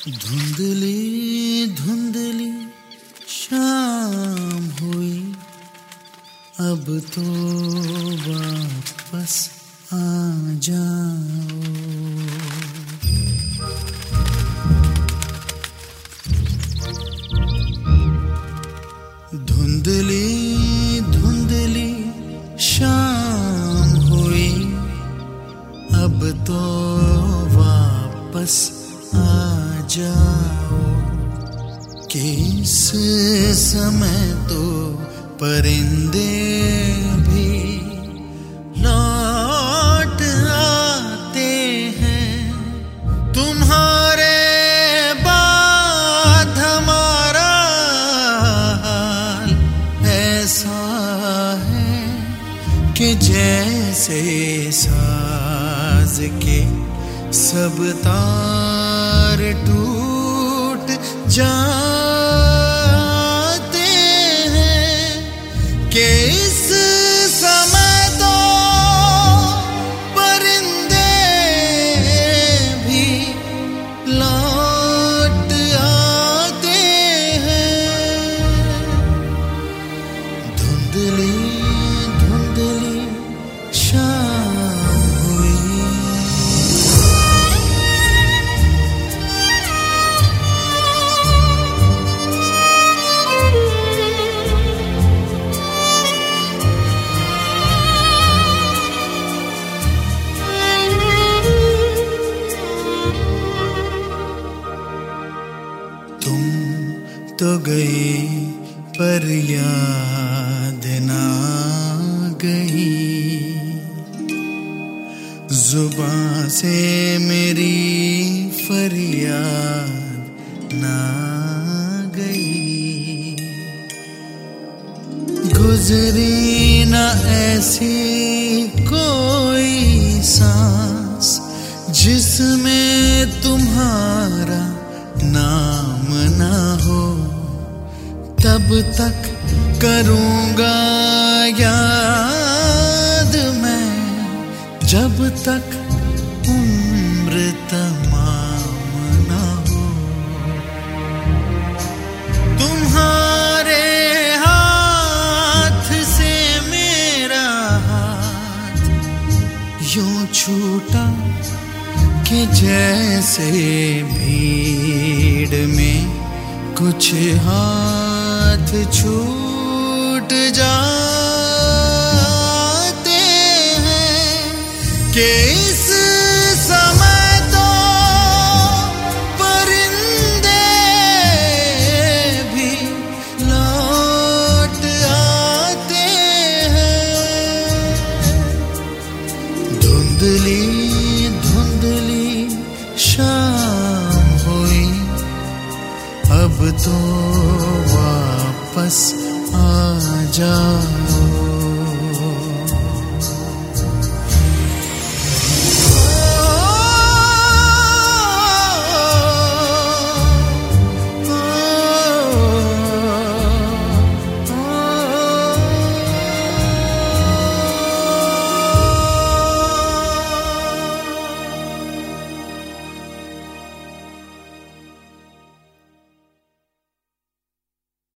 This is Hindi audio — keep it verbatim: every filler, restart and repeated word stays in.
धुंधली धुंधली शाम हुई, अब तो वापस आ जाओ। धुंधली धुंधली शाम हुई, अब तो वापस आ जाओ। किस समय तो परिंदे भी लौट आते हैं, तुम्हारे बाद हमारा हाल ऐसा है कि जैसे साज के सब तार टूट जाते हैं। कि इस समय तो परिंदे भी लौट आते हैं। धुंधली धुंधली शाम हुई। तुम तो गई पर याद ना गई, जुबां से मेरी फरियाद ना गई। गुजरी ना ऐसी कोई सांस जिसमें तुम्हारा नाम ना हो। तब तक करूँगा याद मैं, जब तक उम्र तमाम ना हो। तुम्हारे हाथ से मेरा हाथ यूं छूटा कि जैसे भीड़ में कुछ हाथ छूट जाते हैं। कि इस समय तो परिंदे भी लौट आते हैं। धुंधली धुंधली शाम हुई, अब तो वापस आ जाओ।